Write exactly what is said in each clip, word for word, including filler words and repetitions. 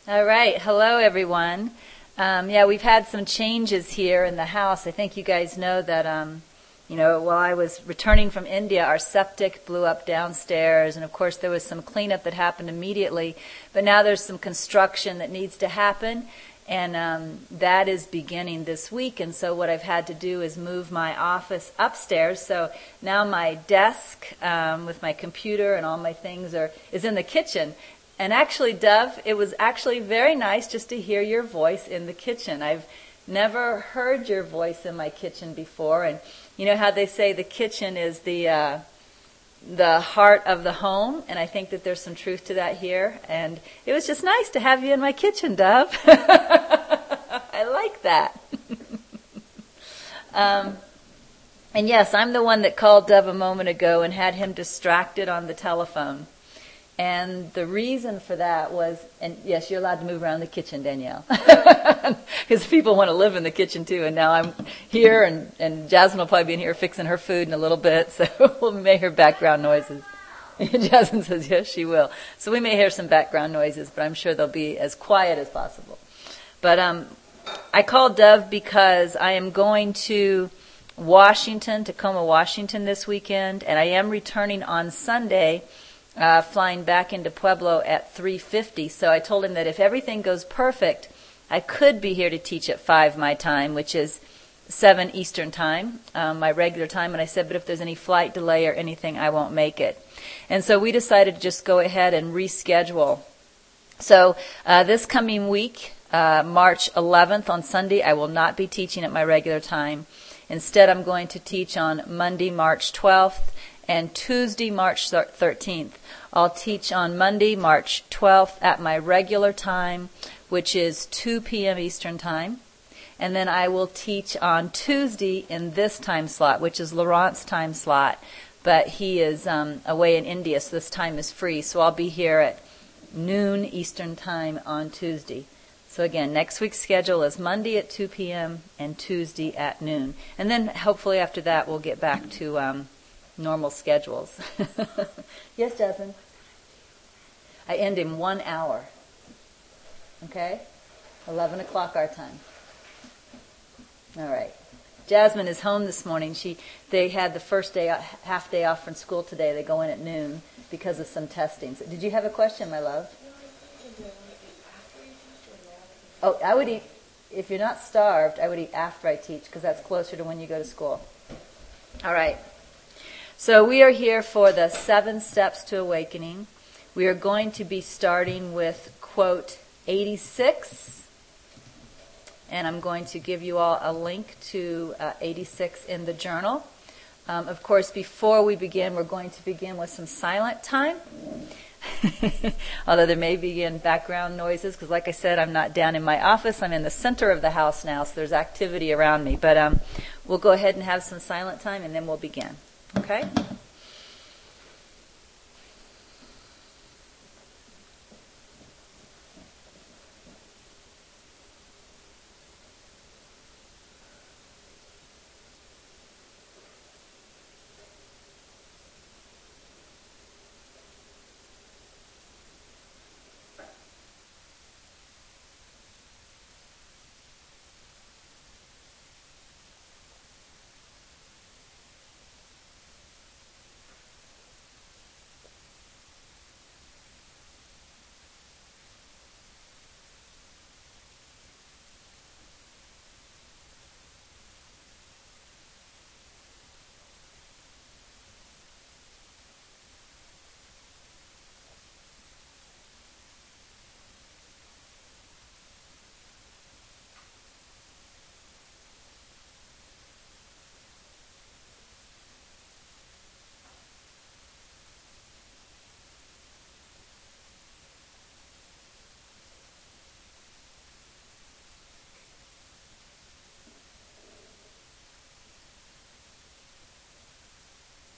All right. Hello, everyone. Um, yeah, we've had some changes here in the house. I think you guys know that, um, you know, while I was returning from India, our septic blew up downstairs. And, of course, there was some cleanup that happened immediately. But now there's some construction that needs to happen. And um, that is beginning this week. And so what I've had to do is move my office upstairs. So now my desk um, with my computer and all my things are is in the kitchen. And actually, Dove, it was actually very nice just to hear your voice in the kitchen. I've never heard your voice in my kitchen before. And you know how they say the kitchen is the uh, the heart of the home, and I think that there's some truth to that here. And it was just nice to have you in my kitchen, Dove. I like that. um, and yes, I'm the one that called Dove a moment ago and had him distracted on the telephone. And the reason for that was, and yes, you're allowed to move around the kitchen, Danielle, because people want to live in the kitchen too. And now I'm here, and, and Jasmine will probably be in here fixing her food in a little bit, so we may hear background noises. Jasmine says, yes, she will. So we may hear some background noises, but I'm sure they'll be as quiet as possible. But um, I called Dove because I am going to Washington, Tacoma, Washington this weekend, and I am returning on Sunday. Uh, flying back into Pueblo at three fifty. So I told him that if everything goes perfect, I could be here to teach at five my time, which is seven Eastern time, um, my regular time. And I said, but if there's any flight delay or anything, I won't make it. And so we decided to just go ahead and reschedule. So uh, this coming week, uh, March eleventh on Sunday, I will not be teaching at my regular time. Instead, I'm going to teach on Monday, March twelfth, and Tuesday, March thirteenth. I'll teach on Monday, March twelfth at my regular time, which is two p.m. Eastern time. And then I will teach on Tuesday in this time slot, which is Laurent's time slot. But he is um, away in India, so this time is free. So I'll be here at noon Eastern time on Tuesday. So again, next week's schedule is Monday at two p.m. and Tuesday at noon. And then hopefully after that we'll get back to um, normal schedules. Yes, Jasmine? I end in one hour. Okay? eleven o'clock our time. All right. Jasmine is home this morning. She They had the first day, half day off from school today. They go in at noon because of some testing. So, did you have a question, my love? Oh, I would eat, if you're not starved, I would eat after I teach because that's closer to when you go to school. All right. So we are here for the seven steps to awakening. We are going to be starting with quote eighty-six. And I'm going to give you all a link to uh, eighty-six in the journal. Um, of course, before we begin, we're going to begin with some silent time. Although there may be in background noises, because like I said, I'm not down in my office. I'm in the center of the house now, so there's activity around me. But um, we'll go ahead and have some silent time, and then we'll begin. Okay?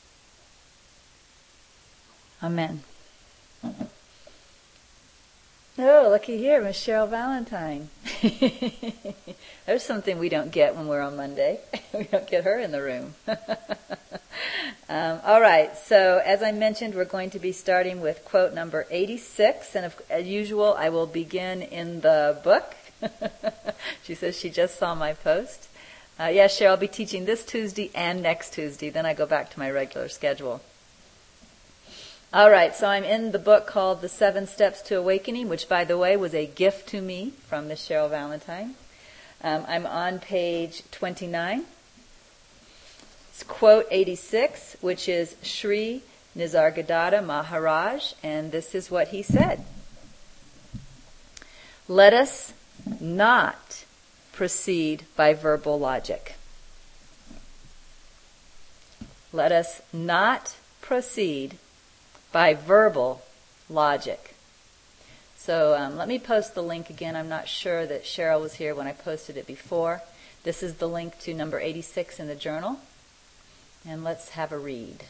Amen. Oh, looky here, Miss Cheryl Valentine. There's something we don't get when we're on Monday. We don't get her in the room. um, all right, so as I mentioned, we're going to be starting with quote number eighty-six, and if, as usual, I will begin in the book. She says she just saw my post. Uh, yeah, Cheryl, I'll be teaching this Tuesday and next Tuesday. Then I go back to my regular schedule. All right, so I'm in the book called The Seven Steps to Awakening, which, by the way, was a gift to me from Miss Cheryl Valentine. Um, I'm on page twenty-nine. It's quote eighty-six, which is Sri Nisargadatta Maharaj, and this is what he said. Let us not proceed by verbal logic. Let us not proceed by verbal logic. So um, let me post the link again. I'm not sure that Cheryl was here when I posted it before. This is the link to number eighty-six in the journal. And let's have a read.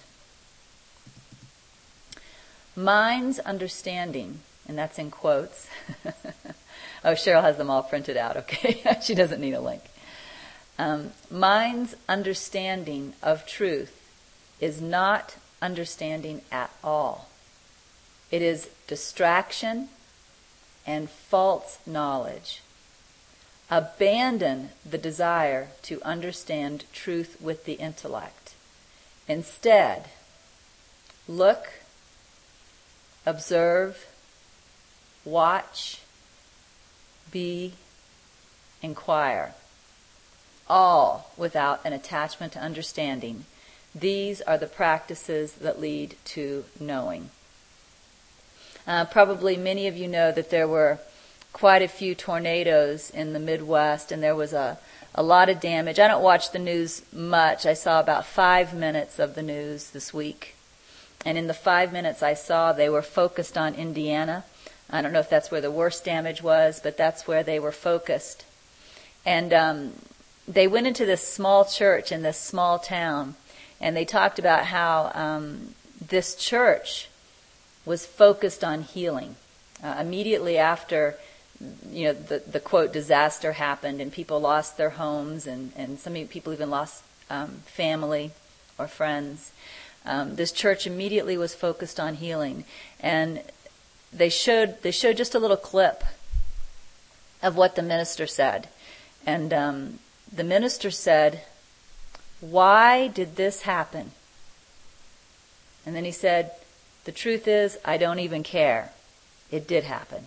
Mind's understanding, and that's in quotes. Oh, Cheryl has them all printed out, okay? She doesn't need a link. Um, mind's understanding of truth is not understanding at all. It is distraction and false knowledge. Abandon the desire to understand truth with the intellect. Instead, look, observe, watch, be, inquire, all without an attachment to understanding. These are the practices that lead to knowing. Uh, probably many of you know that there were quite a few tornadoes in the Midwest, and there was a, a lot of damage. I don't watch the news much. I saw about five minutes of the news this week. And in the five minutes I saw, they were focused on Indiana. I don't know if that's where the worst damage was, but that's where they were focused. And um, they went into this small church in this small town, and they talked about how um, this church was focused on healing. Uh, immediately after, you know, the, the quote disaster happened, and people lost their homes, and, and some people even lost um, family or friends. Um, this church immediately was focused on healing, and they showed they showed just a little clip of what the minister said, and um, the minister said, "Why did this happen?" And then he said, "The truth is, I don't even care. It did happen."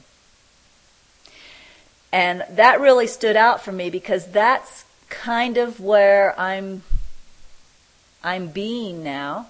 And that really stood out for me, because that's kind of where I'm I'm being now,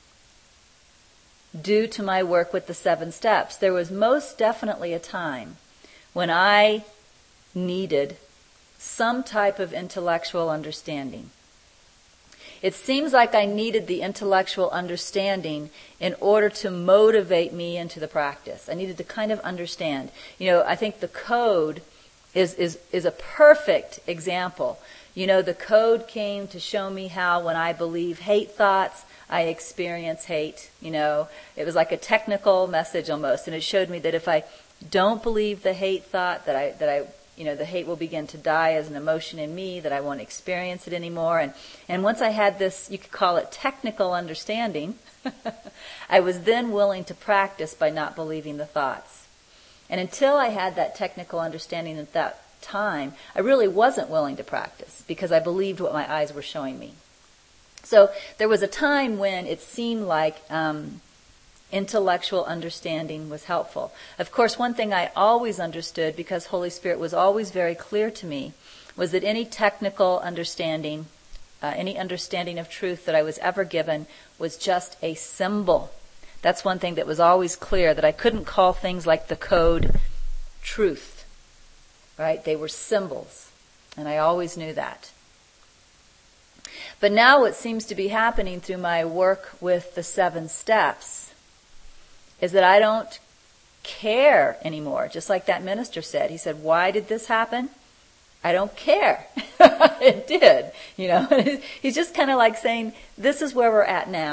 due to my work with the seven steps. There was most definitely a time when I needed some type of intellectual understanding. It seems like I needed the intellectual understanding in order to motivate me into the practice. I needed to kind of understand. You know, I think the code is, is, is a perfect example. You know, the code came to show me how when I believe hate thoughts, I experience hate. You know, it was like a technical message almost, and it showed me that if I don't believe the hate thought, that I, that I, you know, the hate will begin to die as an emotion in me, that I won't experience it anymore. And, and once I had this, you could call it technical understanding, I was then willing to practice by not believing the thoughts. And until I had that technical understanding at that time, I really wasn't willing to practice, because I believed what my eyes were showing me. So there was a time when it seemed like um, intellectual understanding was helpful. Of course, one thing I always understood, because Holy Spirit was always very clear to me, was that any technical understanding, uh, any understanding of truth that I was ever given was just a symbol. That's one thing that was always clear, that I couldn't call things like the code truth, right? They were symbols, and I always knew that. But now what seems to be happening through my work with the seven steps is that I don't care anymore. Just like that minister said. He said, "Why did this happen?" I don't care. It did. You know, he's just kind of like saying, this is where we're at now.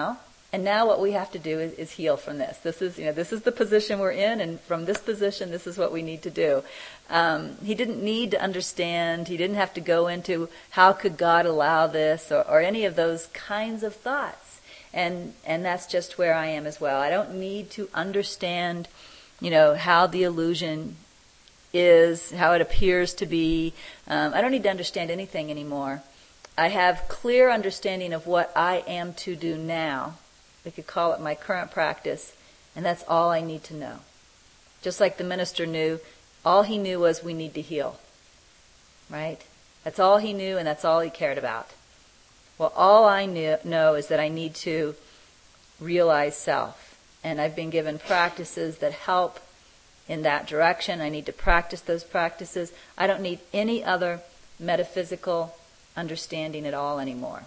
And now what we have to do is, is heal from this. This is, you know, this is the position we're in, and from this position, this is what we need to do. Um, he didn't need to understand. He didn't have to go into how could God allow this, or, or any of those kinds of thoughts. And and that's just where I am as well. I don't need to understand, you know, how the illusion is, how it appears to be. Um, I don't need to understand anything anymore. I have clear understanding of what I am to do now. We could call it my current practice, and that's all I need to know. Just like the minister knew, all he knew was we need to heal. Right? That's all he knew, and that's all he cared about. Well, all I knew, know is that I need to realize self. And I've been given practices that help in that direction. I need to practice those practices. I don't need any other metaphysical understanding at all anymore.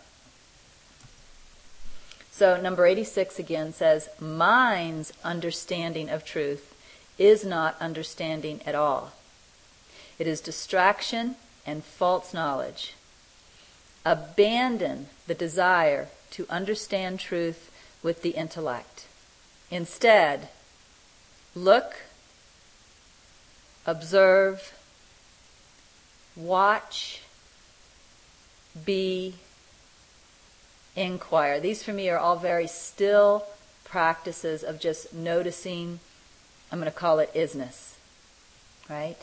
So number eighty-six again says, mind's understanding of truth is not understanding at all. It is distraction and false knowledge. Abandon the desire to understand truth with the intellect. Instead, look, observe, watch, be, inquire. These for me are all very still practices of just noticing. I'm going to call it isness. Right?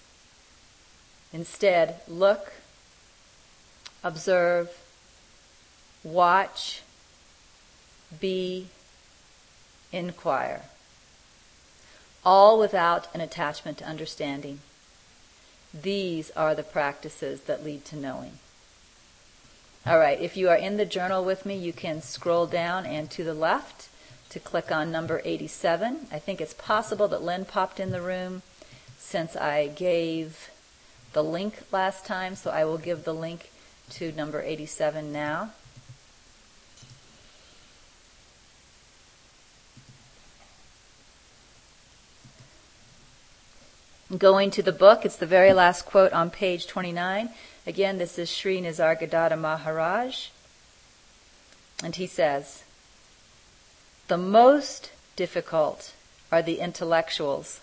Instead, look, observe, watch, be, inquire. All without an attachment to understanding. These are the practices that lead to knowing. All right, if you are in the journal with me, you can scroll down and to the left to click on number eighty-seven. I think it's possible that Lynn popped in the room since I gave the link last time, so I will give the link to number eighty-seven now. Going to the book, it's the very last quote on page twenty-nine. Again, this is Sri Nisargadatta Maharaj. And he says, the most difficult are the intellectuals.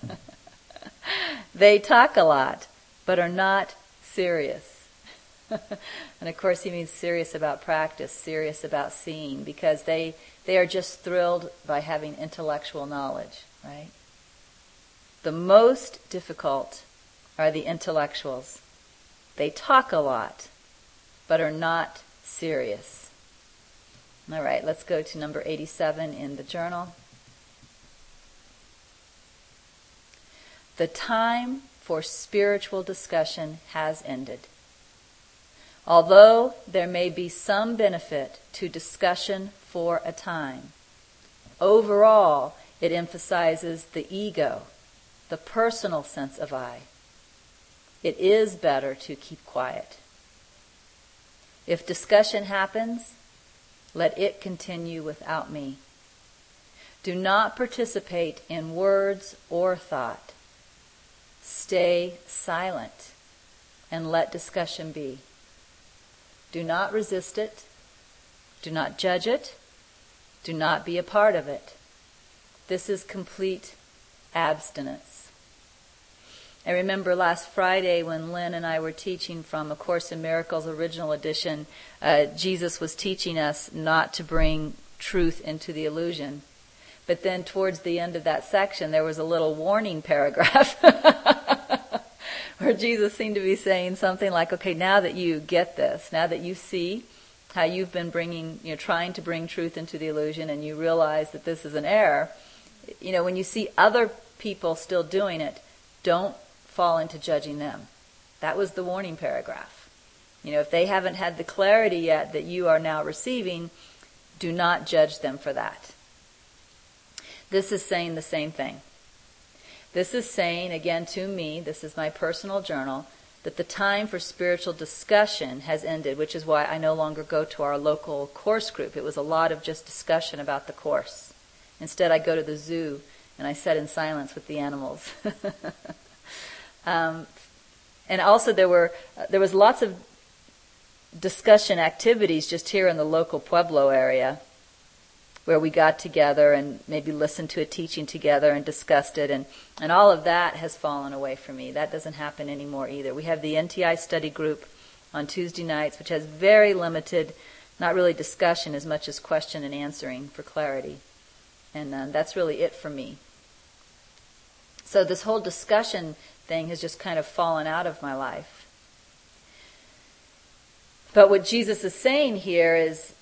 They talk a lot, but are not serious. And of course he means serious about practice, serious about seeing, because they, they are just thrilled by having intellectual knowledge, right? The most difficult are the intellectuals. They talk a lot, but are not serious. All right, let's go to number eighty-seven in the journal. The time for spiritual discussion has ended. Although there may be some benefit to discussion for a time, overall it emphasizes the ego, the personal sense of I. It is better to keep quiet. If discussion happens, let it continue without me. Do not participate in words or thought. Stay silent and let discussion be. Do not resist it. Do not judge it. Do not be a part of it. This is complete abstinence. I remember last Friday when Lynn and I were teaching from A Course in Miracles original edition, uh, Jesus was teaching us not to bring truth into the illusion. But then towards the end of that section, there was a little warning paragraph where Jesus seemed to be saying something like, okay, now that you get this, now that you see how you've been bringing, you know, trying to bring truth into the illusion, and you realize that this is an error, you know, when you see other people still doing it, don't fall into judging them. That was the warning paragraph. You know, if they haven't had the clarity yet that you are now receiving, do not judge them for that. This is saying the same thing. This is saying, again, to me, this is my personal journal, that the time for spiritual discussion has ended, which is why I no longer go to our local course group. It was a lot of just discussion about the course. Instead, I go to the zoo and I sit in silence with the animals. Um, and also there were uh, there was lots of discussion activities just here in the local Pueblo area. where we got together and maybe listened to a teaching together and discussed it, and, and all of that has fallen away from me. That doesn't happen anymore either. We have the N T I study group on Tuesday nights, which has very limited, not really discussion as much as question and answering for clarity. And uh, that's really it for me. So this whole discussion thing has just kind of fallen out of my life. But what Jesus is saying here is,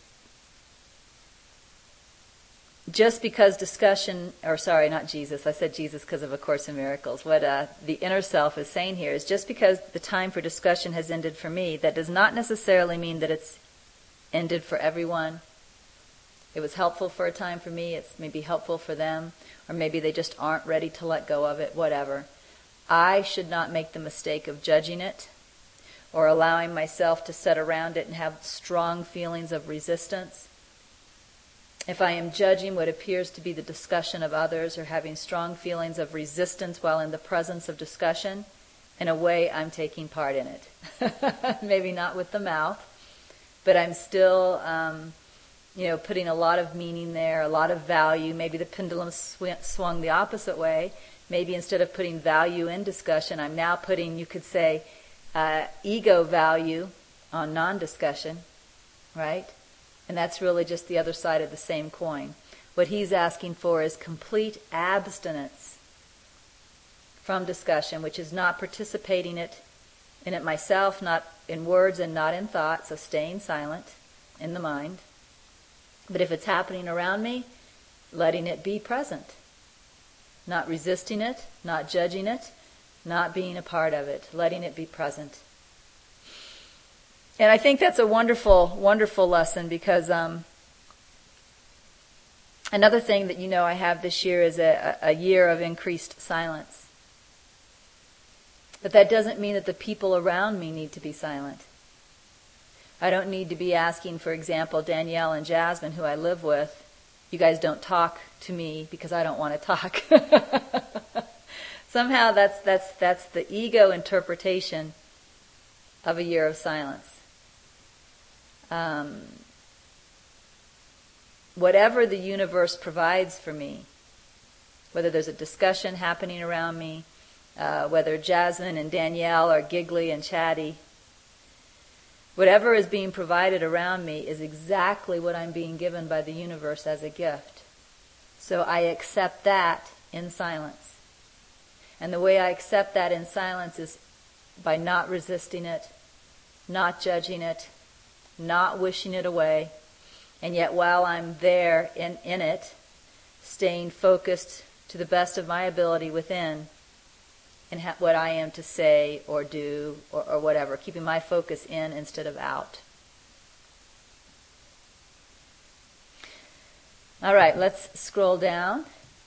just because discussion, or sorry, not Jesus, I said Jesus because of A Course in Miracles. What uh, the inner self is saying here is, just because the time for discussion has ended for me, that does not necessarily mean that it's ended for everyone. It was helpful for a time for me, it's maybe helpful for them, or maybe they just aren't ready to let go of it, whatever. I should not make the mistake of judging it, or allowing myself to sit around it and have strong feelings of resistance. If I am judging what appears to be the discussion of others, or having strong feelings of resistance while in the presence of discussion, in a way I'm taking part in it. Maybe not with the mouth, but I'm still, um, you know, putting a lot of meaning there, a lot of value. Maybe the pendulum sw- swung the opposite way. Maybe instead of putting value in discussion, I'm now putting, you could say, uh, ego value on non-discussion, right? And that's really just the other side of the same coin. What he's asking for is complete abstinence from discussion, which is not participating it in it myself, not in words and not in thought, so staying silent in the mind. But if it's happening around me, letting it be present. Not resisting it, not judging it, not being a part of it, letting it be present. And I think that's a wonderful, wonderful lesson, because um, another thing that you know I have this year is a, a year of increased silence. But that doesn't mean that the people around me need to be silent. I don't need to be asking, for example, Danielle and Jasmine, who I live with, you guys don't talk to me because I don't want to talk. Somehow that's that's that's the ego interpretation of a year of silence. Um, whatever the universe provides for me, whether there's a discussion happening around me, uh, whether Jasmine and Danielle are giggly and chatty, whatever is being provided around me is exactly what I'm being given by the universe as a gift. So I accept that in silence. And the way I accept that in silence is by not resisting it, not judging it, not wishing it away, and yet while I'm there in, in it, staying focused to the best of my ability within in ha- what I am to say or do or, or whatever, keeping my focus in instead of out. All right, let's scroll down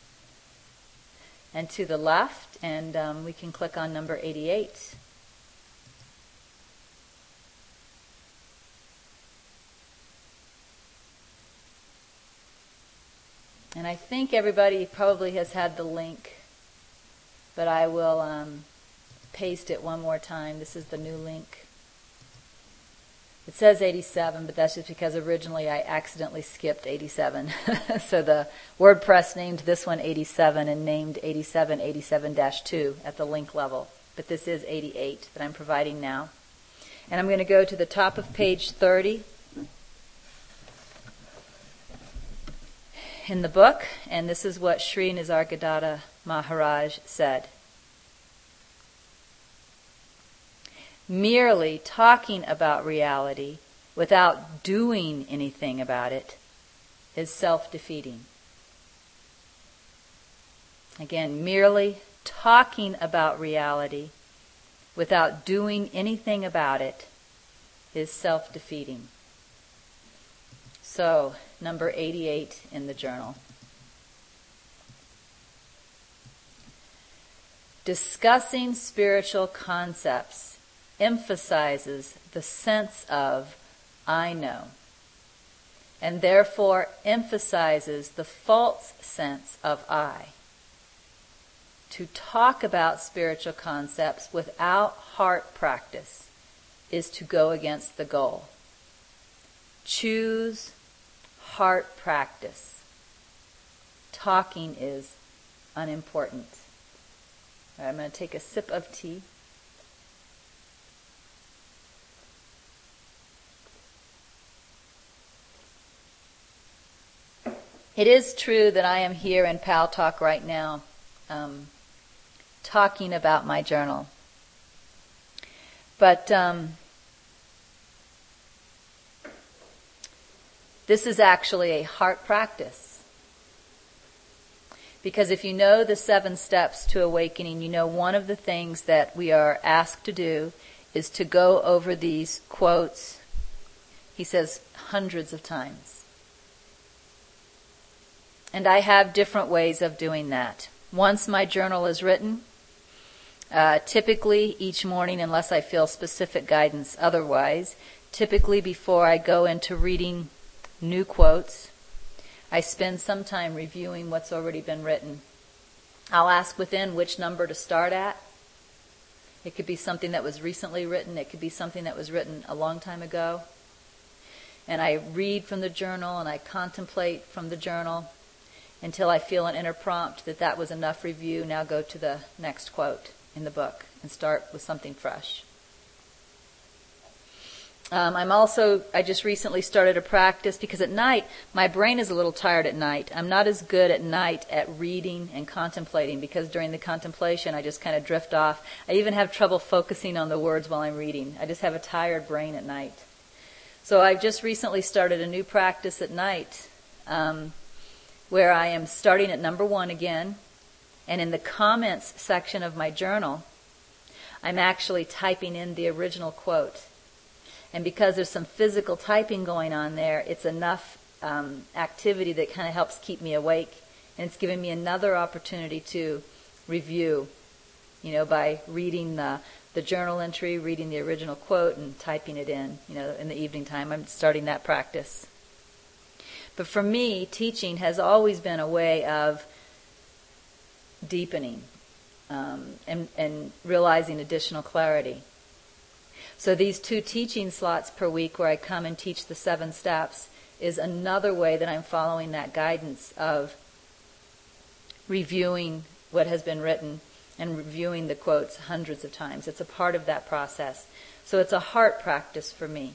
and to the left, and um, we can click on number eighty-eight. And I think everybody probably has had the link, but I will um, paste it one more time. This is the new link. It says eighty-seven, but that's just because originally I accidentally skipped eighty-seven. So the WordPress named this one eighty-seven and named eighty-seven eighty-seven dash two at the link level. But this is eighty-eight that I'm providing now. And I'm going to go to the top of page thirty in the book, and this is what Sri Nisargadatta Maharaj said. Merely talking about reality without doing anything about it is self-defeating. Again, merely talking about reality without doing anything about it is self-defeating. So, number eighty-eight in the journal. Discussing spiritual concepts emphasizes the sense of I know, and therefore emphasizes the false sense of I. To talk about spiritual concepts without heart practice is to go against the goal. Choose heart practice talking is unimportant. All right, I'm going to take a sip of tea. It is true that I am here in Pal Talk right now, um, talking about my journal. But um, this is actually a heart practice. Because if you know the seven steps to awakening, you know one of the things that we are asked to do is to go over these quotes, he says, hundreds of times. And I have different ways of doing that. Once my journal is written, uh, typically each morning, unless I feel specific guidance otherwise, typically before I go into reading new quotes, I spend some time reviewing what's already been written. I'll ask within which number to start at. It could be something that was recently written. It could be something that was written a long time ago. And I read from the journal and I contemplate from the journal until I feel an inner prompt that that was enough review. Now go to the next quote in the book and start with something fresh. Um, I'm also, I just recently started a practice because at night, my brain is a little tired at night. I'm not as good at night at reading and contemplating because during the contemplation I just kind of drift off. I even have trouble focusing on the words while I'm reading. I just have a tired brain at night. So I've just recently started a new practice at night, um, where I am starting at number one again, and in the comments section of my journal, I'm actually typing in the original quote. And because there's some physical typing going on there, it's enough um, activity that kind of helps keep me awake, and it's giving me another opportunity to review, you know, by reading the, the journal entry, reading the original quote, and typing it in, you know, in the evening time. I'm starting that practice. But for me, teaching has always been a way of deepening um, and, and realizing additional clarity. So these two teaching slots per week where I come and teach the seven steps is another way that I'm following that guidance of reviewing what has been written and reviewing the quotes hundreds of times. It's a part of that process. So it's a heart practice for me.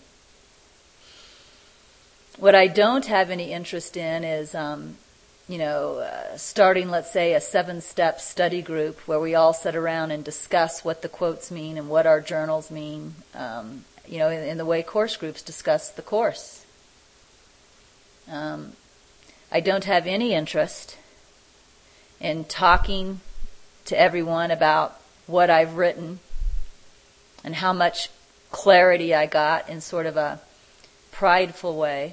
What I don't have any interest in is, um, you know, uh, starting, let's say, a seven-step study group where we all sit around and discuss what the quotes mean and what our journals mean, um, you know, in, in the way course groups discuss the course. Um, I don't have any interest in talking to everyone about what I've written and how much clarity I got in sort of a prideful way.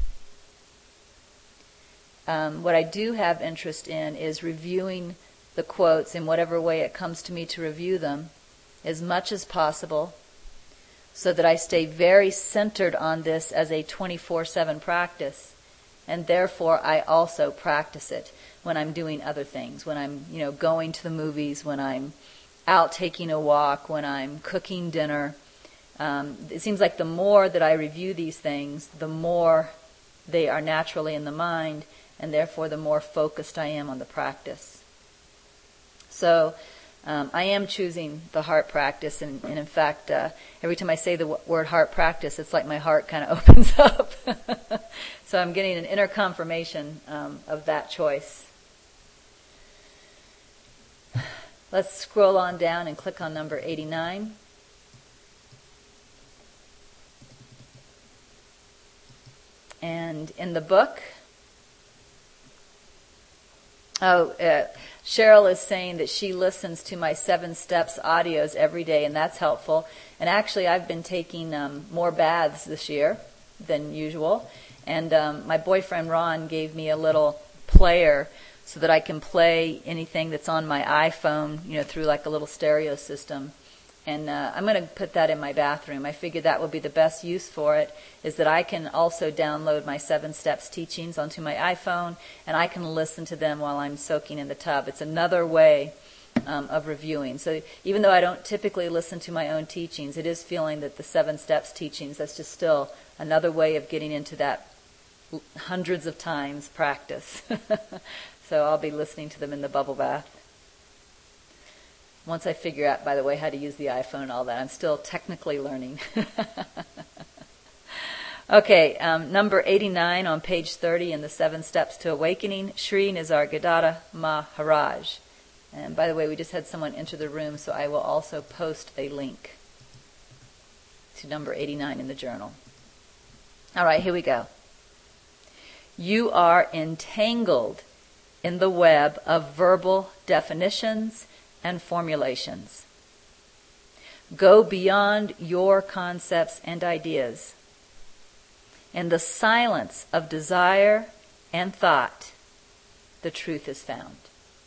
Um, what I do have interest in is reviewing the quotes in whatever way it comes to me to review them as much as possible so that I stay very centered on this as a twenty-four seven practice, and therefore I also practice it when I'm doing other things, when I'm, you know, going to the movies, when I'm out taking a walk, when I'm cooking dinner. Um, it seems like the more that I review these things, the more they are naturally in the mind, and therefore the more focused I am on the practice. So um, I am choosing the heart practice, and, and in fact, uh, every time I say the w- word heart practice, it's like my heart kind of opens up. So I'm getting an inner confirmation um, of that choice. Let's scroll on down and click on number eighty-nine. And in the book, oh, uh, Cheryl is saying that she listens to my Seven Steps audios every day, and that's helpful. And actually, I've been taking um, more baths this year than usual. And um, my boyfriend Ron gave me a little player so that I can play anything that's on my iPhone, you know, through like a little stereo system. And uh, I'm going to put that in my bathroom. I figured that would be the best use for it, is that I can also download my Seven Steps teachings onto my iPhone, and I can listen to them while I'm soaking in the tub. It's another way um, of reviewing. So even though I don't typically listen to my own teachings, it is feeling that the Seven Steps teachings, that's just still another way of getting into that hundreds of times practice. So I'll be listening to them in the bubble bath. Once I figure out, by the way, how to use the iPhone and all that. I'm still technically learning. Okay, um, number eighty-nine on page thirty in the Seven Steps to Awakening, Sri Nisargadatta Maharaj. And by the way, we just had someone enter the room, so I will also post a link to number eighty-nine in the journal. All right, here we go. You are entangled in the web of verbal definitions and formulations. Go beyond your concepts and ideas. In the silence of desire and thought, the truth is found.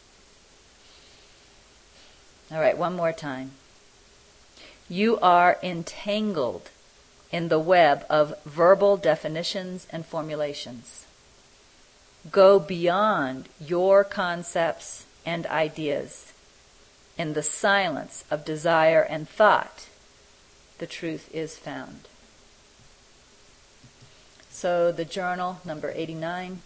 All right, one more time. You are entangled in the web of verbal definitions and formulations. Go beyond your concepts and ideas. In the silence of desire and thought, the truth is found. So the journal, number eighty-nine.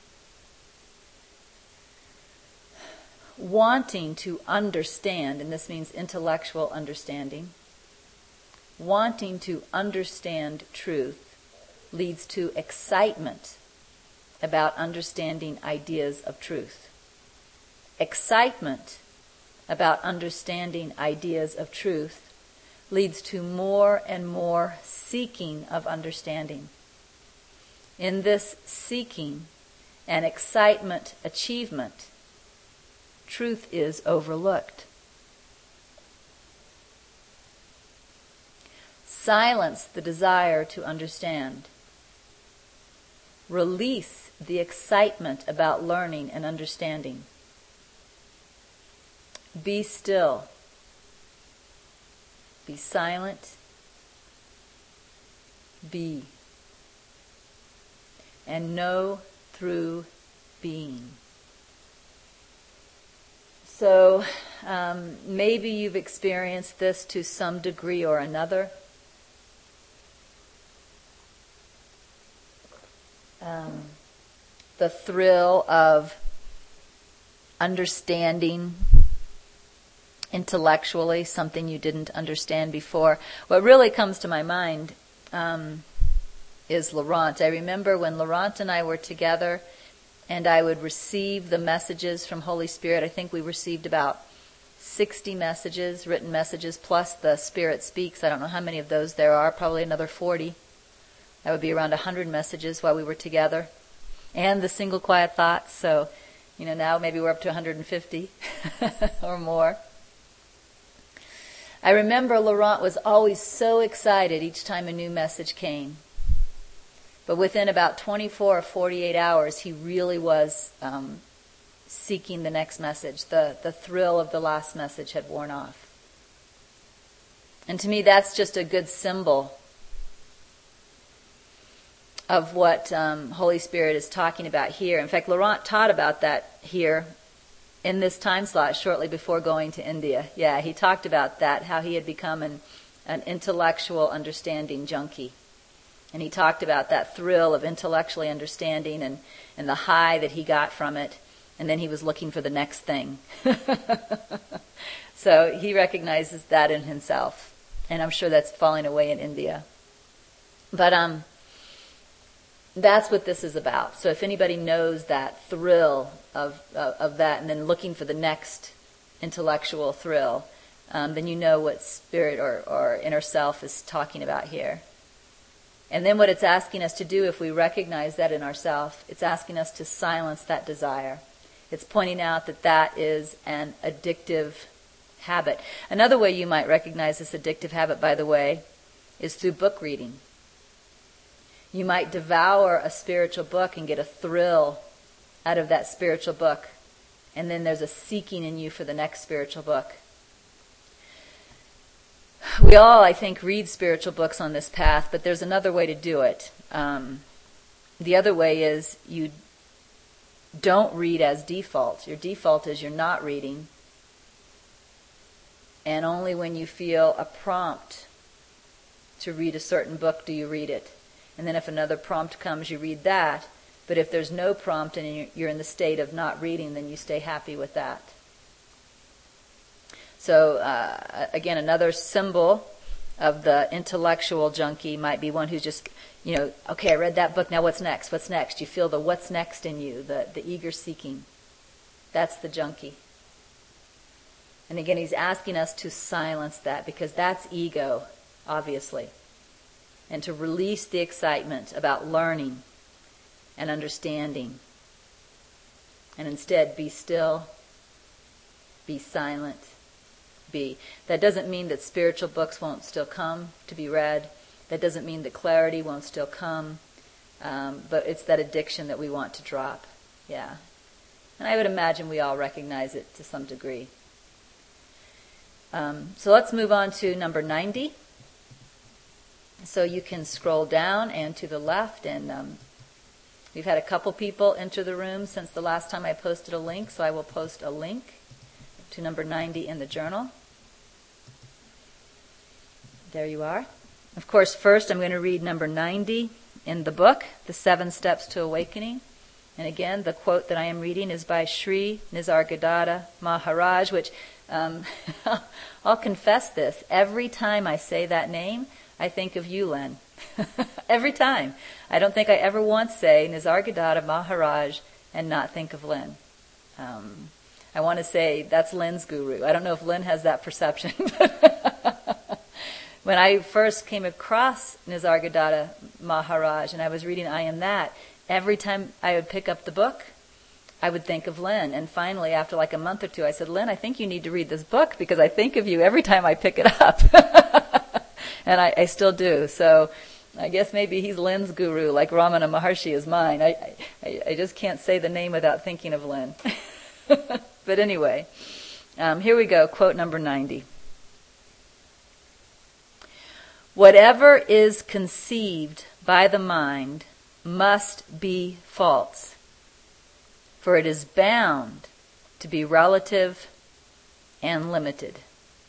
Wanting to understand, and this means intellectual understanding, wanting to understand truth leads to excitement about understanding ideas of truth. Excitement about understanding ideas of truth leads to more and more seeking of understanding. In this seeking and excitement achievement, truth is overlooked. Silence the desire to understand. Release the excitement about learning and understanding. Be still. Be silent. Be. And know through being. So um, maybe you've experienced this to some degree or another. Um, the thrill of understanding intellectually something you didn't understand before. What really comes to my mind um, is Laurent. I remember when Laurent and I were together and I would receive the messages from Holy Spirit. I think we received about sixty messages, written messages, plus the Spirit Speaks. I don't know how many of those there are, probably another forty. That would be around one hundred messages while we were together. And the single quiet thoughts. So, you know, now maybe we're up to one hundred fifty or more. I remember Laurent was always so excited each time a new message came. But within about twenty-four or forty-eight hours, he really was um, seeking the next message. The, the thrill of the last message had worn off. And to me, that's just a good symbol of what um, Holy Spirit is talking about here. In fact, Laurent taught about that here in this time slot shortly before going to India. Yeah, he talked about that, how he had become an, an intellectual understanding junkie. And he talked about that thrill of intellectually understanding and, and the high that he got from it. And then he was looking for the next thing. So he recognizes that in himself. And I'm sure that's falling away in India. But um, that's what this is about. So if anybody knows that thrill of, of, of that and then looking for the next intellectual thrill, um, then you know what spirit or, or inner self is talking about here. And then what it's asking us to do, if we recognize that in ourselves, it's asking us to silence that desire. It's pointing out that that is an addictive habit. Another way you might recognize this addictive habit, by the way, is through book reading. You might devour a spiritual book and get a thrill out of that spiritual book. And then there's a seeking in you for the next spiritual book. We all, I think, read spiritual books on this path, but there's another way to do it. Um, the other way is you don't read as default. Your default is you're not reading. And only when you feel a prompt to read a certain book do you read it. And then if another prompt comes, you read that. But if there's no prompt and you're in the state of not reading, then you stay happy with that. So uh, again, another symbol of the intellectual junkie might be one who's just, you know, okay, I read that book, now what's next? What's next? You feel the what's next in you, the, the eager seeking. That's the junkie. And again, he's asking us to silence that because that's ego, obviously. And to release the excitement about learning and understanding. And instead, be still, be silent, be. That doesn't mean that spiritual books won't still come to be read. That doesn't mean that clarity won't still come. Um, but it's that addiction that we want to drop. Yeah. And I would imagine we all recognize it to some degree. Um, so let's move on to number ninety. So you can scroll down and to the left, and um, we've had a couple people enter the room since the last time I posted a link, so I will post a link to number ninety in the journal. There you are. Of course, first I'm going to read number ninety in the book, The Seven Steps to Awakening. And again, the quote that I am reading is by Sri Nisargadatta Maharaj, which um, I'll confess this. Every time I say that name, I think of you, Len. Every time. I don't think I ever once say Nisargadatta Maharaj and not think of Len. Um, I want to say that's Len's guru. I don't know if Len has that perception. When I first came across Nisargadatta Maharaj and I was reading I Am That, every time I would pick up the book, I would think of Len. And finally, after like a month or two, I said, Len, I think you need to read this book because I think of you every time I pick it up. And I, I still do. So I guess maybe he's Len's guru, like Ramana Maharshi is mine. I, I, I just can't say the name without thinking of Len. But anyway, um, here we go, quote number ninety. Whatever is conceived by the mind must be false, for it is bound to be relative and limited.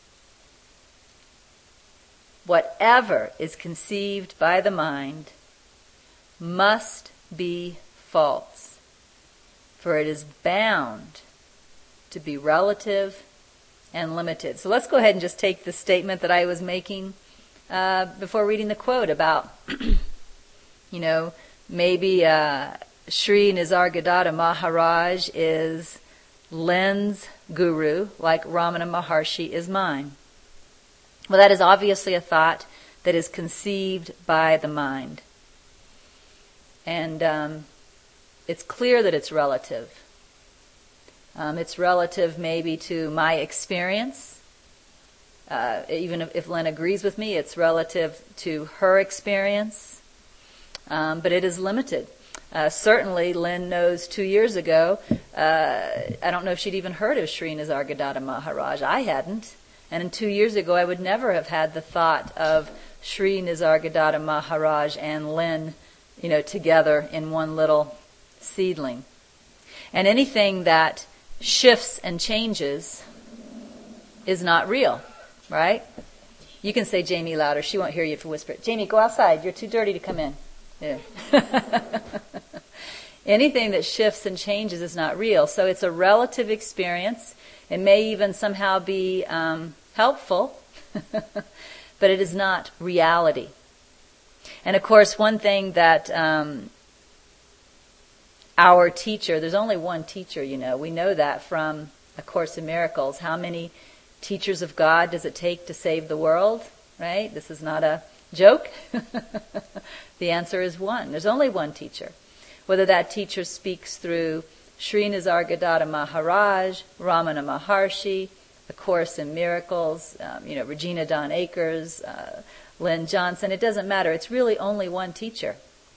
Whatever is conceived by the mind must be false, for it is bound to be relative and limited. So let's go ahead and just take the statement that I was making uh, before reading the quote about, you know, maybe uh, Sri Nisargadatta Maharaj is Len's guru, like Ramana Maharshi is mine. Well, that is obviously a thought that is conceived by the mind. And um, it's clear that it's relative. Um, it's relative maybe to my experience. Uh, even if, if Len agrees with me, it's relative to her experience. Um, but it is limited. Uh, certainly, Len knows two years ago, uh, I don't know if she'd even heard of Sri Nisargadatta Maharaj. I hadn't. And in two years ago, I would never have had the thought of Sri Nisargadatta Maharaj and Len, you know, together in one little seedling. And anything that shifts and changes is not real, right? You can say Jamie louder. She won't hear you if you whisper it. Jamie, go outside. You're too dirty to come in. Yeah. Anything that shifts and changes is not real. So it's a relative experience. It may even somehow be um, helpful, but it is not reality. And of course, one thing that um, our teacher, there's only one teacher, you know. We know that from A Course in Miracles. How many teachers of God does it take to save the world? Right? This is not a joke. The answer is one. There's only one teacher. Whether that teacher speaks through Sri Nisargadatta Maharaj, Ramana Maharshi, A Course in Miracles, um, you know, Regina Dawn Akers, uh, Lynn Johnson, it doesn't matter. It's really only one teacher.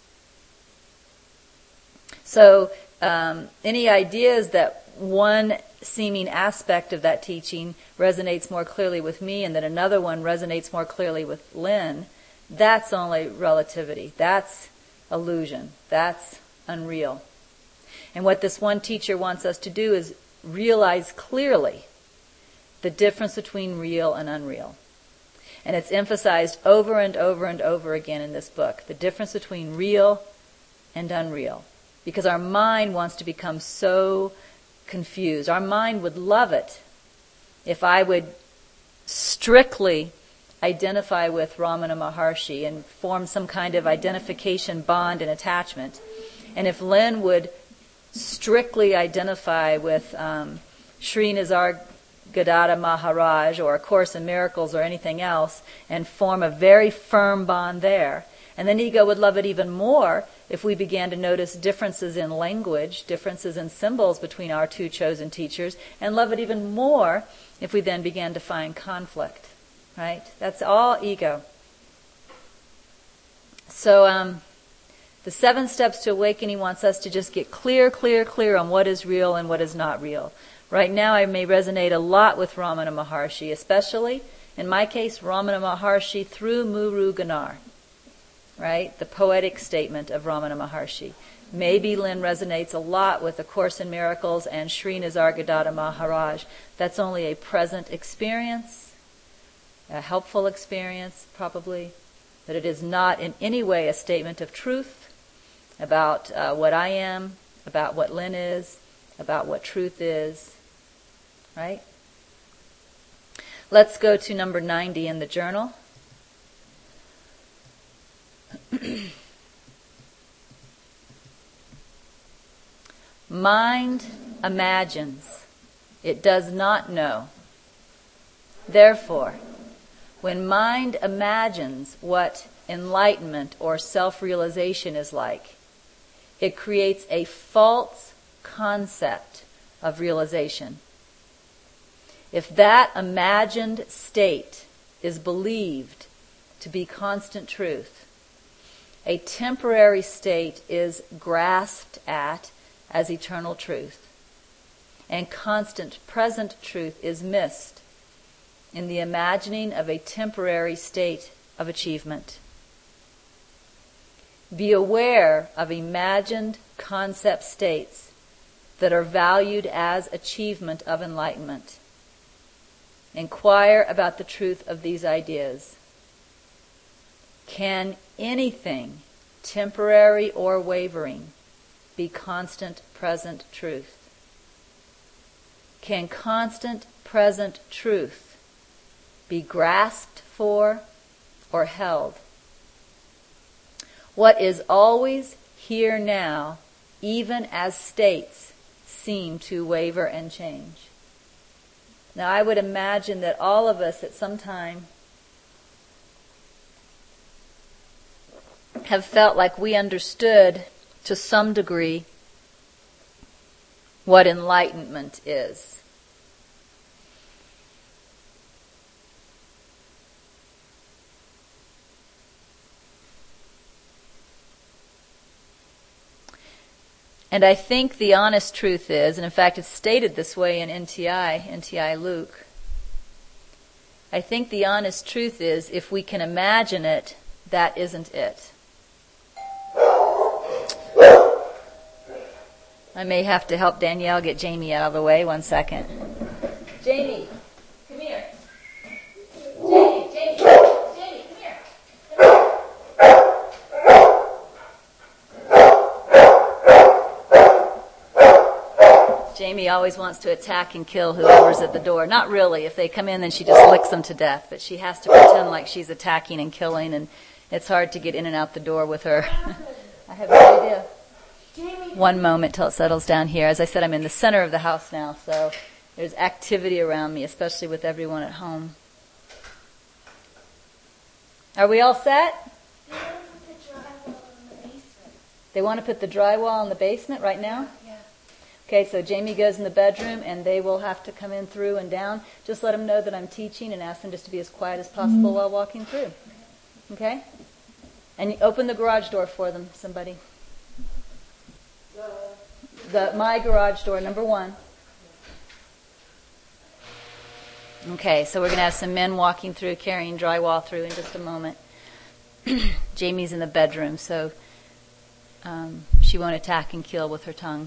So um, any ideas that one seeming aspect of that teaching resonates more clearly with me and that another one resonates more clearly with Lynn, that's only relativity. That's illusion. That's unreal. And what this one teacher wants us to do is realize clearly the difference between real and unreal. And it's emphasized over and over and over again in this book, the difference between real and unreal. because our mind wants to become so confused. Our mind would love it if I would strictly identify with Ramana Maharshi and form some kind of identification bond and attachment. And if Lynn would strictly identify with um, Sri Nisargadatta Maharaj or A Course in Miracles or anything else and form a very firm bond there. And then ego would love it even more if we began to notice differences in language, differences in symbols between our two chosen teachers, and love it even more if we then began to find conflict. Right? That's all ego. So um, the seven steps to awakening wants us to just get clear, clear, clear on what is real and what is not real. Right now I may resonate a lot with Ramana Maharshi, especially, in my case, Ramana Maharshi through Muru Ganar. Right? The poetic statement of Ramana Maharshi. Maybe Lynn resonates a lot with A Course in Miracles and Sri Nisargadatta Maharaj. That's only a present experience, a helpful experience probably, but it is not in any way a statement of truth about uh, what I am, about what Lynn is, about what truth is. Right? Let's go to number ninety in the journal. Mind imagines. It does not know. Therefore, when mind imagines what enlightenment or self-realization is like, it creates a false concept of realization. If that imagined state is believed to be constant truth, a temporary state is grasped at as eternal truth, and constant present truth is missed in the imagining of a temporary state of achievement. Be aware of imagined concept states that are valued as achievement of enlightenment. Inquire about the truth of these ideas. Can anything, temporary or wavering, be constant present truth? Can constant present truth be grasped for or held? What is always here now, even as states seem to waver and change? Now I would imagine that all of us at some time have felt like we understood to some degree what enlightenment is. And I think the honest truth is, and in fact it's stated this way in N T I, N T I Luke, I think the honest truth is if we can imagine it, that isn't it. I may have to help Danielle get Jamie out of the way. One second. Jamie, come here. Jamie, Jamie, Jamie, come here. Jamie always wants to attack and kill whoever's at the door. Not really. If they come in, then she just licks them to death. But she has to pretend like she's attacking and killing, and it's hard to get in and out the door with her. I have no idea. One moment till it settles down here. As I said, I'm in the center of the house now, so there's activity around me, especially with everyone at home. Are we all set? They want to put the drywall in the basement right now? Yeah. Okay, so Jamie goes in the bedroom, and they will have to come in through and down. Just let them know that I'm teaching and ask them just to be as quiet as possible mm-hmm. while walking through. Okay? And you open the garage door for them, somebody. The my garage door, number one. Okay, so we're going to have some men walking through, carrying drywall through in just a moment. Jamie's in the bedroom, so um, she won't attack and kill with her tongue.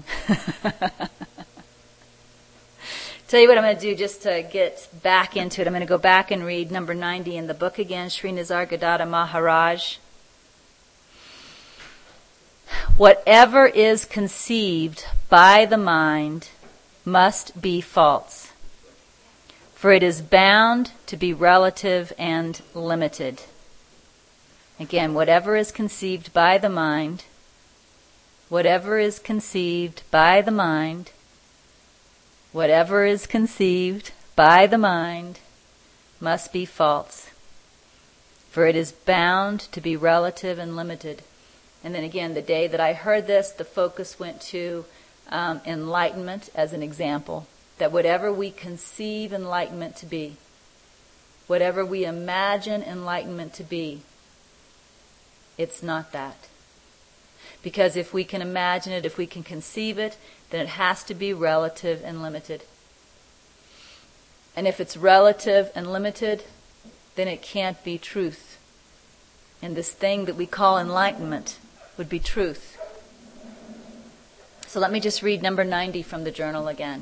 Tell you what I'm going to do just to get back into it. I'm going to go back and read number ninety in the book again, Sri Nisargadatta Maharaj. Whatever is conceived by the mind must be false, for it is bound to be relative and limited. Again, whatever is conceived by the mind, whatever is conceived by the mind, whatever is conceived by the mind must be false, for it is bound to be relative and limited. And then again, the day that I heard this, the focus went to um, enlightenment as an example. That whatever we conceive enlightenment to be, whatever we imagine enlightenment to be, it's not that. Because if we can imagine it, if we can conceive it, then it has to be relative and limited. And if it's relative and limited, then it can't be truth. And this thing that we call enlightenment would be truth. So let me just read number ninety from the journal again.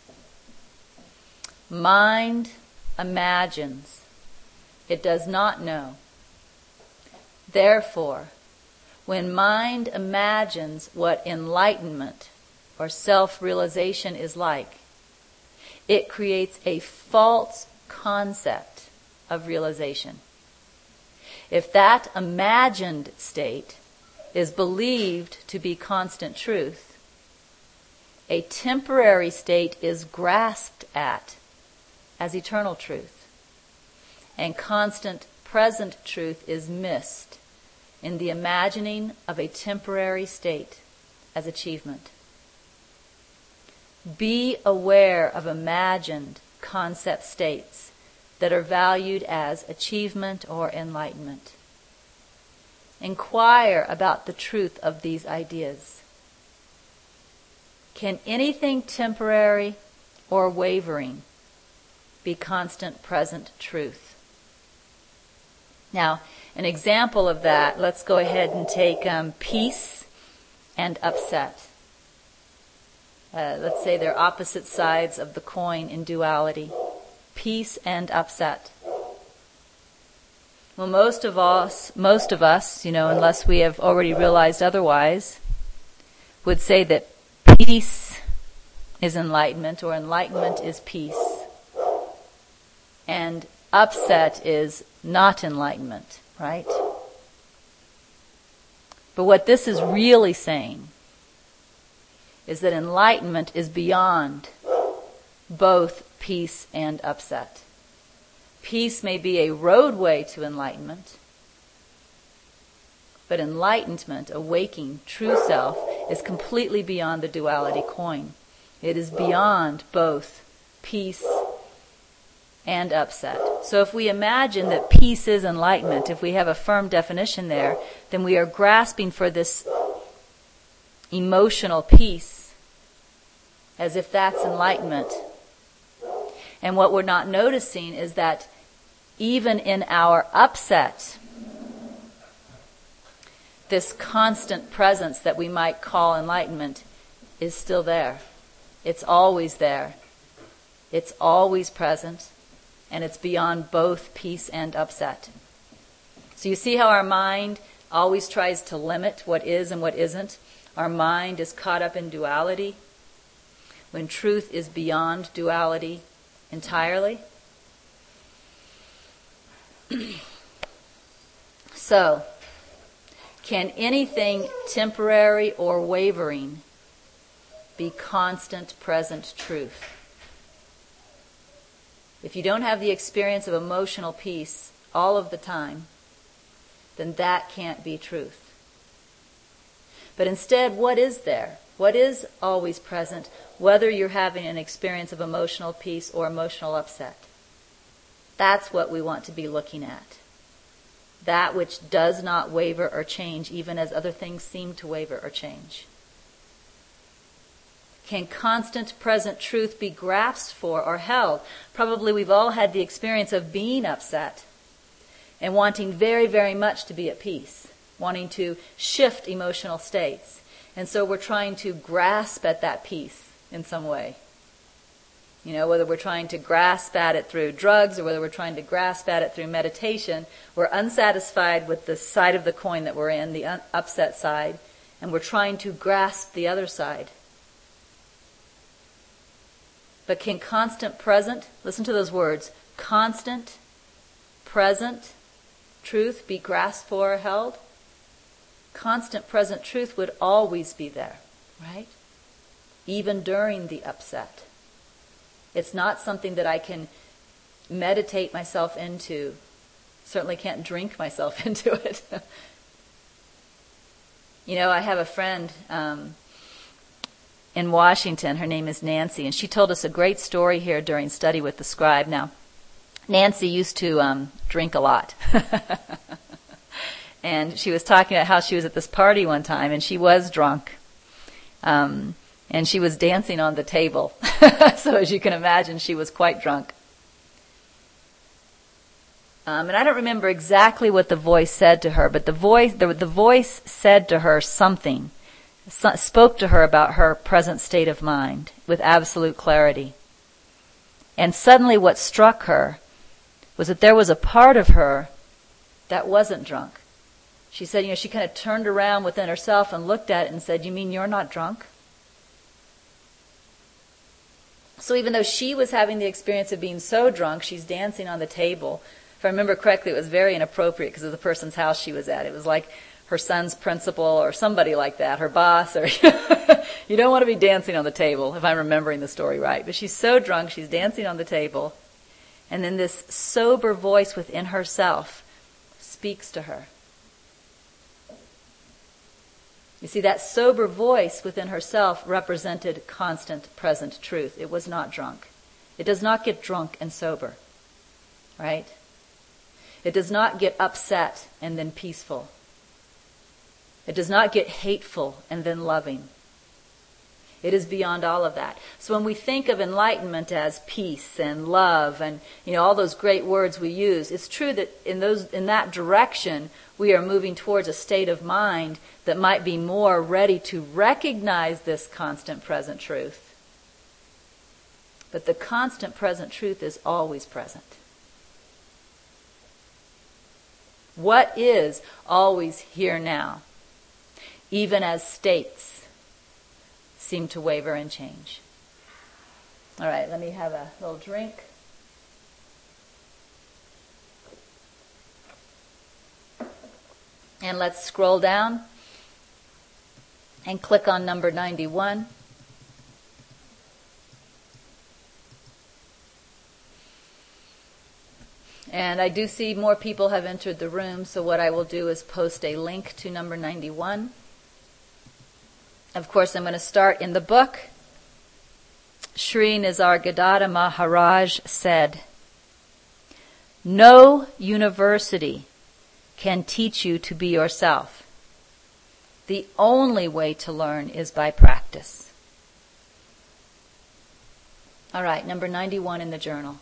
Mind imagines. It does not know. Therefore, when mind imagines what enlightenment or self-realization is like, it creates a false concept of realization. If that imagined state is believed to be constant truth, a temporary state is grasped at as eternal truth, and constant present truth is missed in the imagining of a temporary state as achievement. Be aware of imagined concept states that are valued as achievement or enlightenment. Inquire about the truth of these ideas. Can anything temporary or wavering be constant present truth? Now, an example of that, let's go ahead and take um, peace and upset. Uh, let's say they're opposite sides of the coin in duality. Peace and upset. Well, most of us, most of us, you know, unless we have already realized otherwise, would say that peace is enlightenment, or enlightenment is peace. And upset is not enlightenment, right? But what this is really saying is that enlightenment is beyond both peace and upset. Peace may be a roadway to enlightenment, but enlightenment, awaking true self, is completely beyond the duality coin. It is beyond both peace and upset. So if we imagine that peace is enlightenment, if we have a firm definition there, then we are grasping for this emotional peace as if that's enlightenment. And what we're not noticing is that even in our upset, this constant presence that we might call enlightenment is still there. It's always there. It's always present. And it's beyond both peace and upset. So you see how our mind always tries to limit what is and what isn't? Our mind is caught up in duality, when truth is beyond duality entirely. So, can anything temporary or wavering be constant present truth? If you don't have the experience of emotional peace all of the time, then that can't be truth. But instead, what is there? What is always present, whether you're having an experience of emotional peace or emotional upset? That's what we want to be looking at. That which does not waver or change, even as other things seem to waver or change. Can constant present truth be grasped for or held? Probably we've all had the experience of being upset and wanting very, very much to be at peace, wanting to shift emotional states. And so we're trying to grasp at that peace in some way. You know, whether we're trying to grasp at it through drugs or whether we're trying to grasp at it through meditation, we're unsatisfied with the side of the coin that we're in, the un- upset side, and we're trying to grasp the other side. But can constant present, listen to those words, constant, present, truth be grasped for or held? Constant present truth would always be there, right? Even during the upset. It's not something that I can meditate myself into. Certainly can't drink myself into it. You know, I have a friend um, in Washington. Her name is Nancy, and she told us a great story here during study with the scribe. Now, Nancy used to um, drink a lot. And she was talking about how she was at this party one time, and she was drunk. Um, and she was dancing on the table. So as you can imagine, she was quite drunk. Um, and I don't remember exactly what the voice said to her, but the voice, the, the voice said to her something, so, spoke to her about her present state of mind with absolute clarity. And suddenly what struck her was that there was a part of her that wasn't drunk. She said, you know, she kind of turned around within herself and looked at it and said, you mean you're not drunk? So even though she was having the experience of being so drunk, she's dancing on the table. If I remember correctly, it was very inappropriate because of the person's house she was at. It was like her son's principal or somebody like that, her boss. Or you don't want to be dancing on the table, if I'm remembering the story right. But she's so drunk, she's dancing on the table. And then this sober voice within herself speaks to her. You see, that sober voice within herself represented constant present truth. It was not drunk. It does not get drunk and sober, right? It does not get upset and then peaceful. It does not get hateful and then loving. It is beyond all of that. So when we think of enlightenment as peace and love and, you know, all those great words we use, it's true that in those, in that direction, we are moving towards a state of mind that might be more ready to recognize this constant present truth. But the constant present truth is always present. What is always here now, even as states seem to waver and change. All right, let me have a little drink. And let's scroll down and click on number ninety-one. And I do see more people have entered the room, so what I will do is post a link to number ninety-one. Of course, I'm going to start in the book. Sri Nisargadatta Maharaj said, "No university can teach you to be yourself. The only way to learn is by practice." All right, number ninety-one in the journal.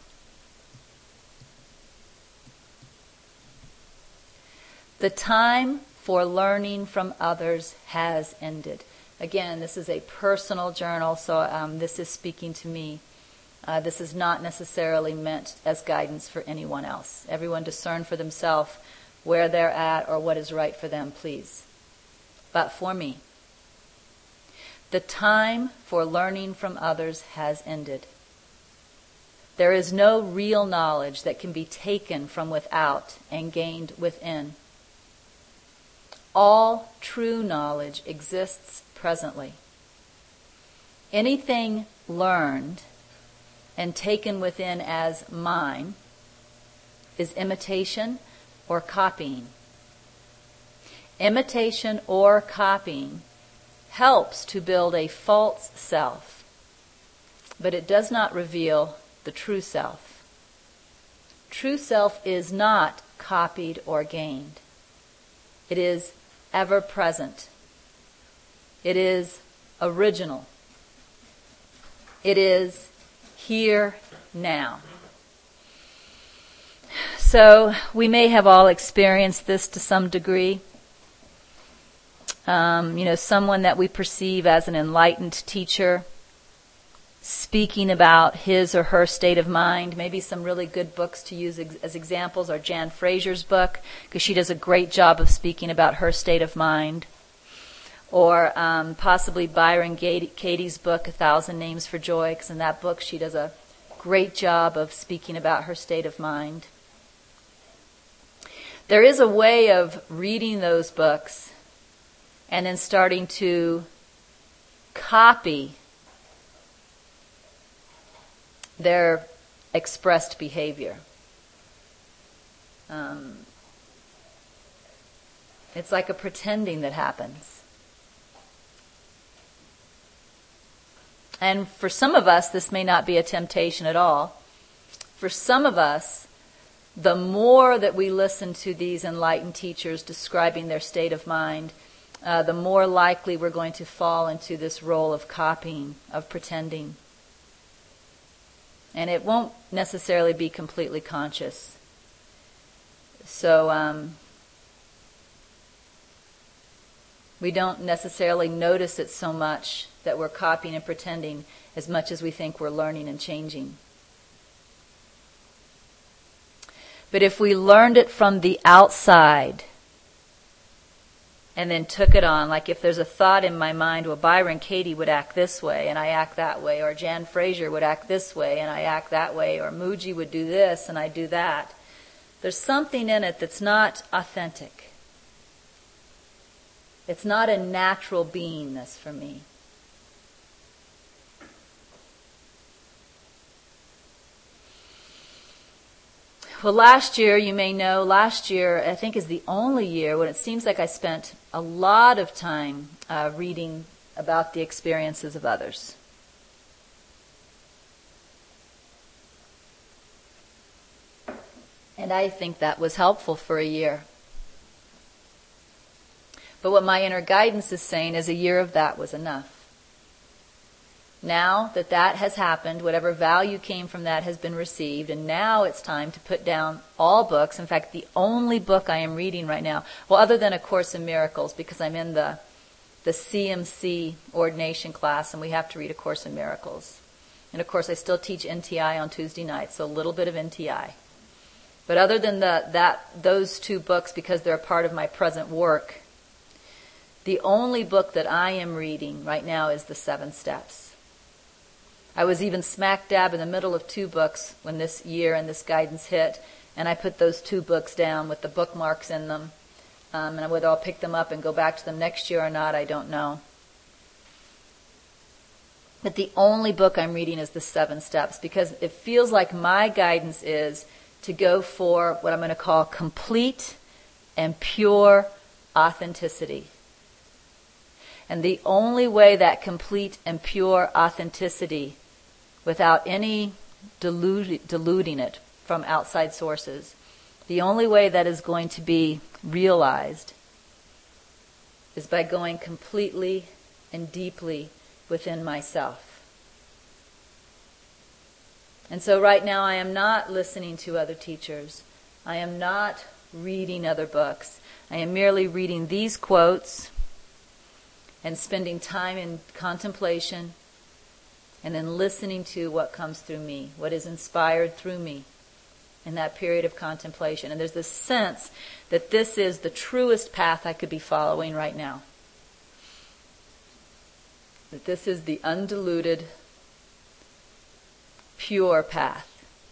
The time for learning from others has ended. Again, this is a personal journal, so um, this is speaking to me. Uh, this is not necessarily meant as guidance for anyone else. Everyone discern for themselves where they're at or what is right for them, please. But for me, the time for learning from others has ended. There is no real knowledge that can be taken from without and gained within. All true knowledge exists presently. Anything learned and taken within as mine is imitation or copying. Imitation or copying helps to build a false self, but it does not reveal the true self. True self is not copied or gained. It is ever present. It is original. It is here now. So we may have all experienced this to some degree. Um, you know, someone that we perceive as an enlightened teacher speaking about his or her state of mind. Maybe some really good books to use ex- as examples are Jan Fraser's book, because she does a great job of speaking about her state of mind. Or um, possibly Byron Katie's book, A Thousand Names for Joy, because in that book she does a great job of speaking about her state of mind. There is a way of reading those books and then starting to copy their expressed behavior. Um, it's like a pretending that happens. And for some of us, this may not be a temptation at all. For some of us, the more that we listen to these enlightened teachers describing their state of mind, uh, the more likely we're going to fall into this role of copying, of pretending. And it won't necessarily be completely conscious. So um, we don't necessarily notice it so much that we're copying and pretending as much as we think we're learning and changing. But if we learned it from the outside and then took it on, like if there's a thought in my mind, well, Byron Katie would act this way and I act that way, or Jan Fraser would act this way and I act that way, or Mooji would do this and I do that. There's something in it that's not authentic. It's not a natural beingness for me. Well, last year, you may know, last year I think is the only year when it seems like I spent a lot of time uh, reading about the experiences of others. And I think that was helpful for a year. But what my inner guidance is saying is a year of that was enough. Now that that has happened, whatever value came from that has been received, and now it's time to put down all books. In fact, the only book I am reading right now, well, other than A Course in Miracles, because I'm in the the C M C ordination class, and we have to read A Course in Miracles. And of course, I still teach N T I on Tuesday nights, so a little bit of N T I. But other than the, that, those two books, because they're a part of my present work, the only book that I am reading right now is The Seven Steps. I was even smack dab in the middle of two books when this year and this guidance hit, and I put those two books down with the bookmarks in them. Um, and whether I'll pick them up and go back to them next year or not, I don't know. But the only book I'm reading is The Seven Steps, because it feels like my guidance is to go for what I'm going to call complete and pure authenticity. And the only way that complete and pure authenticity, without any dilute, diluting it from outside sources, the only way that is going to be realized is by going completely and deeply within myself. And so right now I am not listening to other teachers. I am not reading other books. I am merely reading these quotes and spending time in contemplation, and then listening to what comes through me, what is inspired through me in that period of contemplation. And there's this sense that this is the truest path I could be following right now. That this is the undiluted, pure path.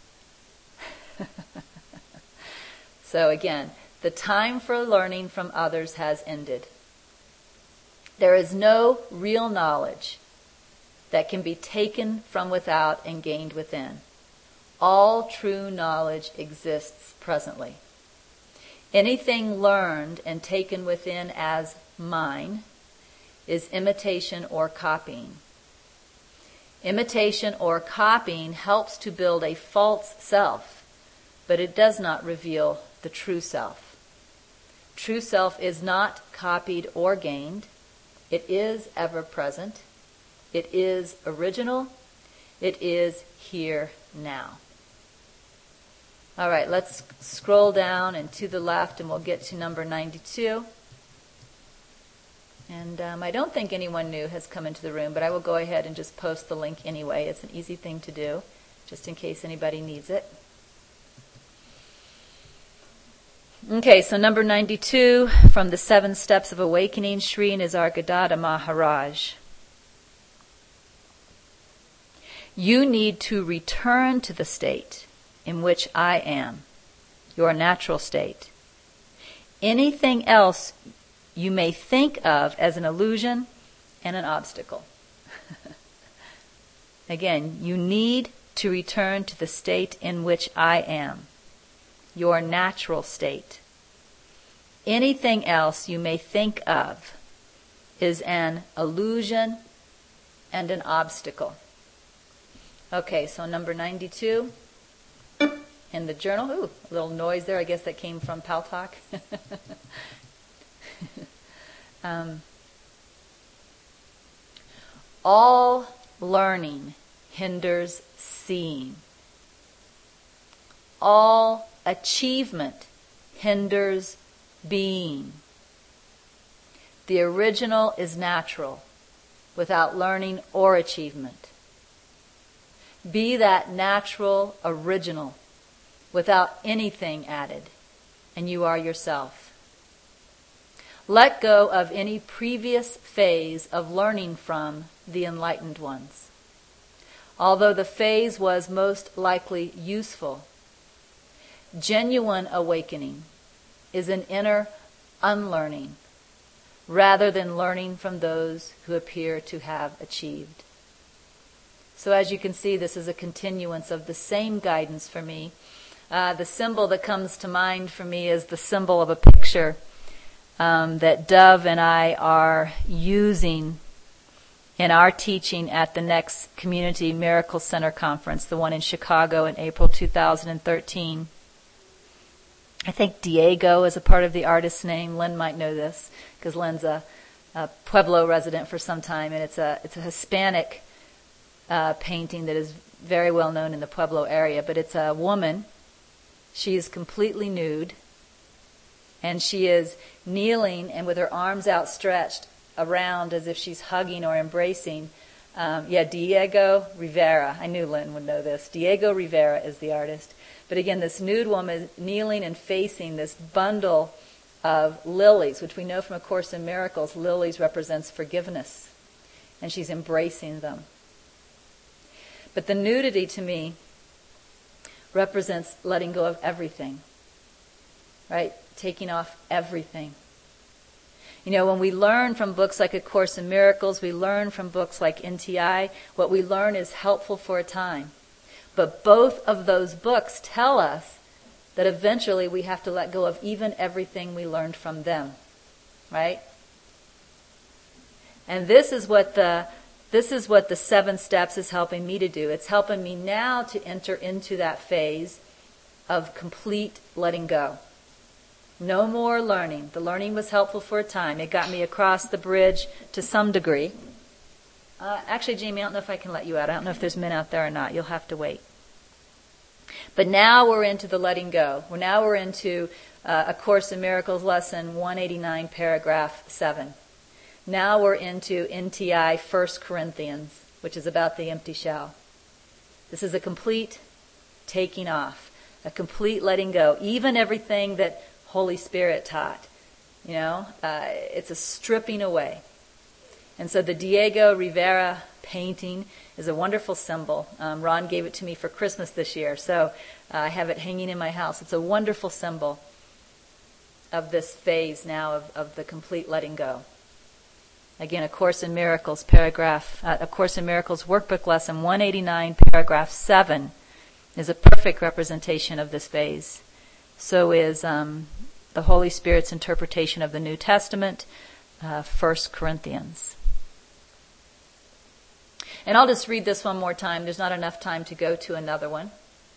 So again, the time for learning from others has ended. There is no real knowledge that can be taken from without and gained within. All true knowledge exists presently. Anything learned and taken within as mine is imitation or copying. Imitation or copying helps to build a false self, but it does not reveal the true self. True self is not copied or gained. It is ever present. It is original. It is here now. All right, let's scroll down and to the left, and we'll get to number ninety-two. And um, I don't think anyone new has come into the room, but I will go ahead and just post the link anyway. It's an easy thing to do, just in case anybody needs it. Okay, so number ninety-two from the Seven Steps of Awakening, Sri Nisargadatta Maharaj. You need to return to the state in which I am, your natural state. Anything else you may think of as an illusion and an obstacle. Again, you need to return to the state in which I am, your natural state. Anything else you may think of is an illusion and an obstacle. Okay, so number ninety-two in the journal. Ooh, a little noise there. I guess that came from Paltalk. um, all learning hinders seeing. All achievement hinders being. The original is natural, without learning or achievement. Be that natural original, without anything added, and you are yourself. Let go of any previous phase of learning from the enlightened ones. Although the phase was most likely useful, genuine awakening is an inner unlearning rather than learning from those who appear to have achieved. So as you can see, this is a continuance of the same guidance for me. Uh, the symbol that comes to mind for me is the symbol of a picture um, that Dove and I are using in our teaching at the next Community Miracle Center Conference, the one in Chicago in April two thousand thirteen. I think Diego is a part of the artist's name. Lynn might know this because Lynn's a, a Pueblo resident for some time, and it's a it's a Hispanic uh, painting that is very well known in the Pueblo area. But it's a woman. She is completely nude, and she is kneeling and with her arms outstretched around as if she's hugging or embracing. Um, yeah, Diego Rivera. I knew Lynn would know this. Diego Rivera is the artist. But again, this nude woman is kneeling and facing this bundle of lilies, which we know from A Course in Miracles, lilies represents forgiveness. And she's embracing them. But the nudity to me represents letting go of everything. Right? Taking off everything. You know, when we learn from books like A Course in Miracles, we learn from books like N T I, what we learn is helpful for a time. But both of those books tell us that eventually we have to let go of even everything we learned from them. Right? And this is what the this is what the seven steps is helping me to do. It's helping me now to enter into that phase of complete letting go. No more learning. The learning was helpful for a time. It got me across the bridge to some degree. Uh, actually, Jamie, I don't know if I can let you out. I don't know if there's men out there or not. You'll have to wait. But now we're into the letting go. Well, now we're into uh, A Course in Miracles lesson one eighty-nine, paragraph seven. Now we're into N T I First Corinthians, which is about the empty shell. This is a complete taking off, a complete letting go. Even everything that Holy Spirit taught, you know, uh, it's a stripping away. And so the Diego Rivera painting is a wonderful symbol. Um, Ron gave it to me for Christmas this year, so uh, I have it hanging in my house. It's a wonderful symbol of this phase now of, of the complete letting go. Again, A Course in Miracles, paragraph, uh, A Course in Miracles workbook lesson one eighty-nine, paragraph seven is a perfect representation of this phase. So is um, the Holy Spirit's interpretation of the New Testament, uh, First Corinthians. And I'll just read this one more time. There's not enough time to go to another one.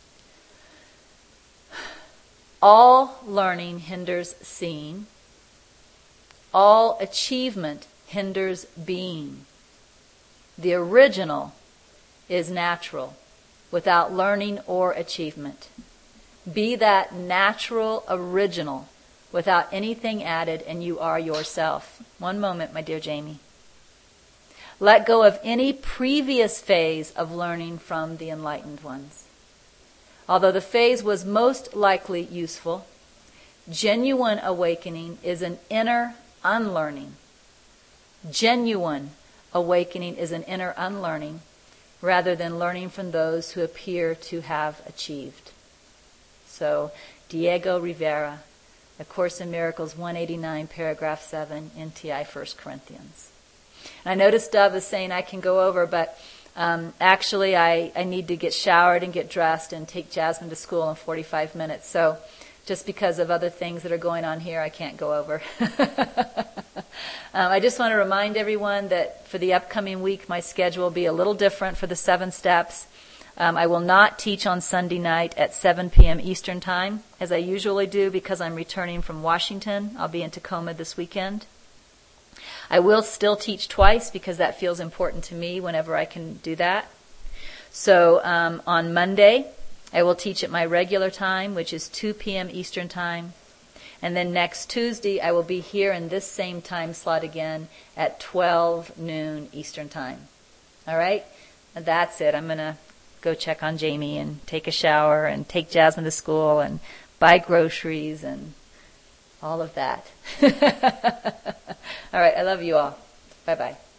All learning hinders seeing. All achievement hinders being. The original is natural, without learning or achievement. Be that natural original without anything added, and you are yourself. One moment, my dear Jamie. Let go of any previous phase of learning from the enlightened ones. Although the phase was most likely useful, Genuine awakening is an inner unlearning. Genuine awakening is an inner unlearning rather than learning from those who appear to have achieved. So, Diego Rivera, A Course in Miracles, one eighty-nine, paragraph seven, N T I First Corinthians. And I noticed Dove is saying I can go over, but um, actually I, I need to get showered and get dressed and take Jasmine to school in forty-five minutes. So just because of other things that are going on here, I can't go over. um, I just want to remind everyone that for the upcoming week, my schedule will be a little different for the seven steps. Um, I will not teach on Sunday night at seven p.m. Eastern Time, as I usually do, because I'm returning from Washington. I'll be in Tacoma this weekend. I will still teach twice because that feels important to me whenever I can do that. So um, on Monday, I will teach at my regular time, which is two p.m. Eastern Time. And then next Tuesday, I will be here in this same time slot again at twelve noon Eastern Time. All right? And that's it. I'm going to go check on Jamie and take a shower and take Jasmine to school and buy groceries and all of that. All right. I love you all. Bye-bye.